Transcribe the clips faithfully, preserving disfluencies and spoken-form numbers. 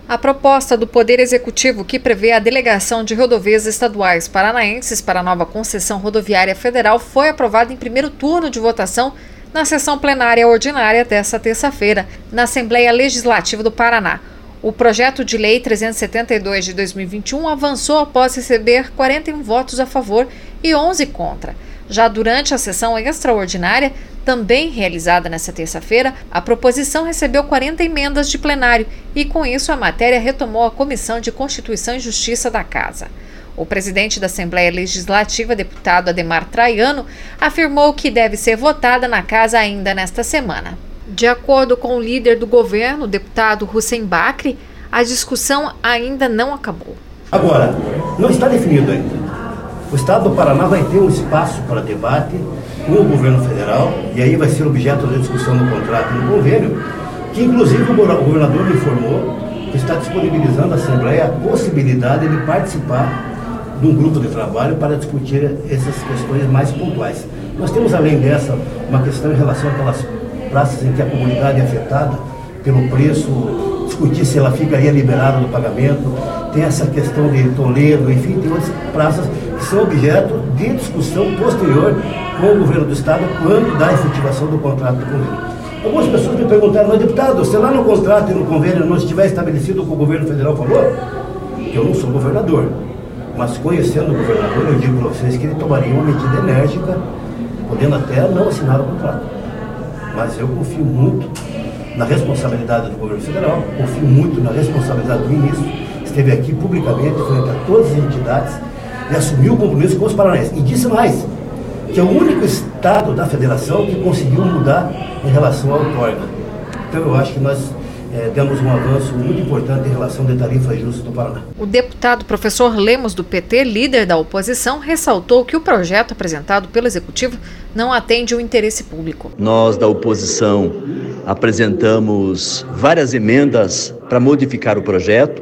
A proposta do Poder Executivo, que prevê a delegação de rodovias estaduais paranaenses para a nova concessão rodoviária federal, foi aprovada em primeiro turno de votação na sessão plenária ordinária desta terça-feira, na Assembleia Legislativa do Paraná. O projeto de lei trezentos e setenta e dois de dois mil e vinte e um avançou após receber quarenta e um votos a favor e onze contra. Já durante a sessão extraordinária, também realizada nesta terça-feira, a proposição recebeu quarenta emendas de plenário e, com isso, a matéria retomou a Comissão de Constituição e Justiça da Casa. O presidente da Assembleia Legislativa, deputado Ademar Traiano, afirmou que deve ser votada na Casa ainda nesta semana. De acordo com o líder do governo, o deputado Hussein Bacri, a discussão ainda não acabou. Agora, não está definido ainda. O Estado do Paraná vai ter um espaço para debate com o governo federal, e aí vai ser objeto da discussão no contrato e no convênio, que inclusive o governador me informou que está disponibilizando à Assembleia a possibilidade de participar de um grupo de trabalho para discutir essas questões mais pontuais. Nós temos, além dessa, uma questão em relação àquelas praças em que a comunidade é afetada pelo preço, discutir se ela ficaria liberada do pagamento, tem essa questão de Toledo, enfim, tem outras praças que são objeto de discussão posterior com o governo do Estado quando da efetivação do contrato do convênio. Algumas pessoas me perguntaram, mas deputado, se lá no contrato e no convênio não estiver estabelecido o que o governo federal falou, eu não sou governador, mas conhecendo o governador, eu digo para vocês que ele tomaria uma medida enérgica, podendo até não assinar o contrato. Mas eu confio muito na responsabilidade do governo federal, confio muito na responsabilidade do ministro, esteve aqui publicamente, frente a todas as entidades, e assumiu o compromisso com os paranaenses. E disse mais, que é o único estado da federação que conseguiu mudar em relação ao outorga. Então eu acho que nós é, demos um avanço muito importante em relação de tarifas justas do Paraná. O deputado professor Lemos, do P T, líder da oposição, ressaltou que o projeto apresentado pelo Executivo não atende o interesse público. Nós, da oposição, apresentamos várias emendas para modificar o projeto.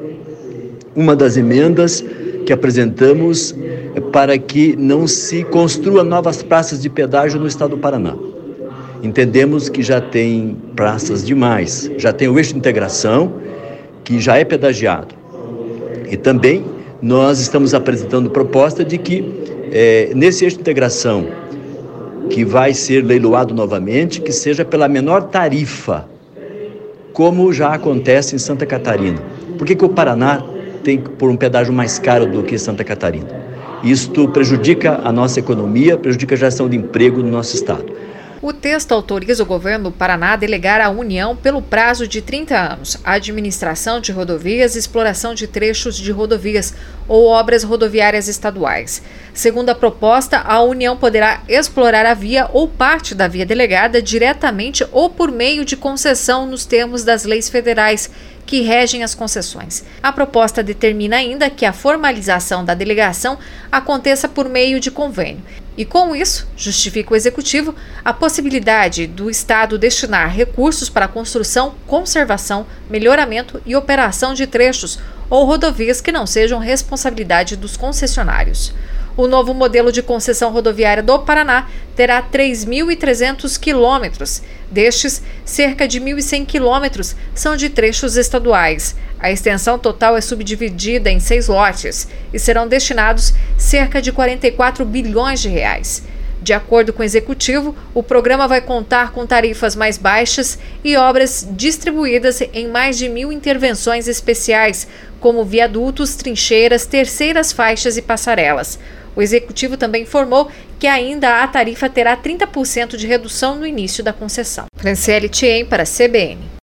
Uma das emendas que apresentamos é para que não se construa novas praças de pedágio no estado do Paraná. Entendemos que já tem praças demais, já tem o eixo de integração, que já é pedagiado. E também nós estamos apresentando proposta de que, é, nesse eixo de integração, que vai ser leiloado novamente, que seja pela menor tarifa, como já acontece em Santa Catarina. Por que que o Paraná tem que pôr um pedágio mais caro do que Santa Catarina? Isto prejudica a nossa economia, prejudica a geração de emprego no nosso estado. O texto autoriza o governo do Paraná a delegar à União, pelo prazo de trinta anos, a administração de rodovias e exploração de trechos de rodovias ou obras rodoviárias estaduais. Segundo a proposta, a União poderá explorar a via ou parte da via delegada diretamente ou por meio de concessão nos termos das leis federais que regem as concessões. A proposta determina ainda que a formalização da delegação aconteça por meio de convênio. E com isso, justifica o Executivo a possibilidade do Estado destinar recursos para a construção, conservação, melhoramento e operação de trechos ou rodovias que não sejam responsabilidade dos concessionários. O novo modelo de concessão rodoviária do Paraná terá três mil e trezentos quilômetros. Destes, cerca de mil e cem quilômetros são de trechos estaduais. A extensão total é subdividida em seis lotes e serão destinados cerca de quarenta e quatro bilhões de reais. De acordo com o Executivo, o programa vai contar com tarifas mais baixas e obras distribuídas em mais de mil intervenções especiais, como viadutos, trincheiras, terceiras faixas e passarelas. O Executivo também informou que ainda a tarifa terá trinta por cento de redução no início da concessão. Franciele Thiem para a C B N.